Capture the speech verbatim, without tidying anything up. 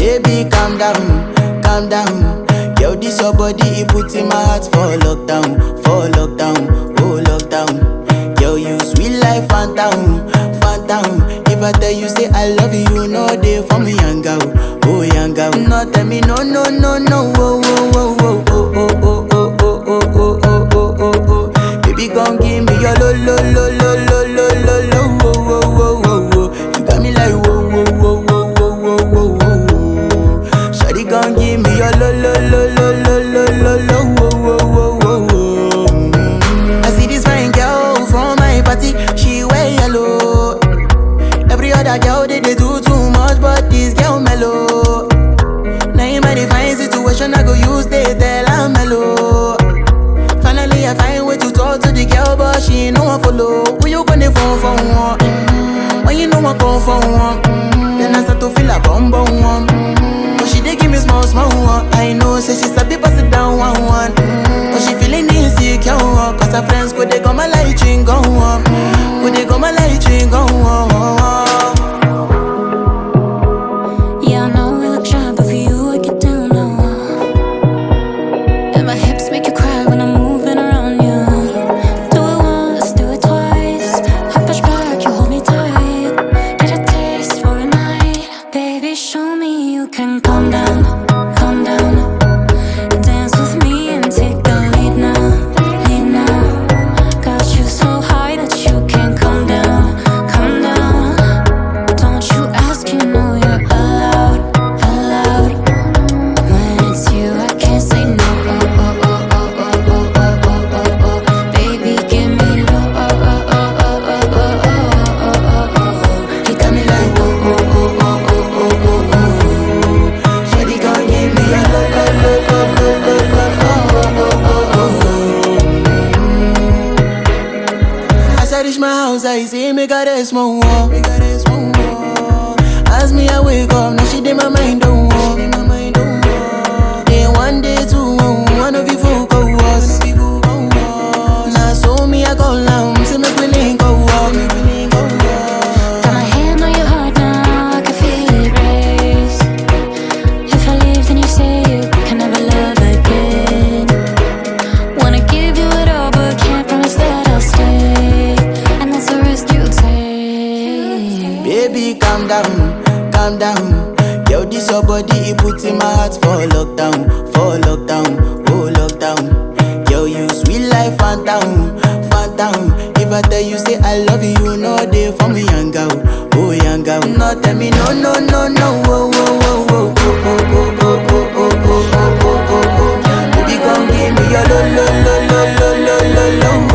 Baby, calm down, calm down. Yo, this your body, it puts in my heart for lockdown, for lockdown, oh lockdown. Yo, you sweet life, phantom, phantom. If I tell you say I love you, no day for me, young girl, oh young girl. No tell me no, no, no, no, oh, oh, oh, oh, oh, oh, oh, oh, oh, oh, oh, oh, oh, oh. Baby, gon' give me your lo, lo, lo, lo, lo, lo, lo, lo, oh, oh, oh, oh, oh. You got me like whoa, whoa, whoa, whoa, whoa, whoa, whoa, whoa. Shawty gon' give me your lo, lo, lo, lo, lo, lo, lo, lo, oh, oh, oh, oh, oh. Mm. I see this fine girl from my party, she wear yellow. Every other girl they, they do too much, but this girl mellow. Now in my divine situation, I go use they tell I'm mellow. Finally, I find way to talk to the girl, but she ain't no one follow. Who you gonna phone for one? Mm-hmm. When you know I come for one, mm-hmm. Then I start to feel a bum bum one. Mm-hmm. But she dey give me small small one. I know, say she sabi pass it down one one. Mm-hmm. But she feeling insecure, cause her friends go they come my light ring go on. Go they come my light ring go on. I say make her rest more, make her rest more. As me I wake up, now she did my mind don't walk. Then one day two, one of you folk go was. Now so me I go down, say make we link go walk. Got my hand on your heart now, I can feel it race. If I leave then you say you can never love again. Wanna give you it all but can't promise that I'll stay. Baby, calm down, calm down. Yo, this your body, it puts in my heart for lockdown, for lockdown, oh lockdown. Yo, you sweet life, phantom, phantom. If I tell you say I love you, no day for me, young girl, oh young girl. No tell me no, no, no, no, oh, oh, oh, oh, oh, oh, oh, oh, oh, oh, oh, oh, oh, oh. Baby, gon' give me your lo, lo, lo, lo, lo, lo, lo, lo.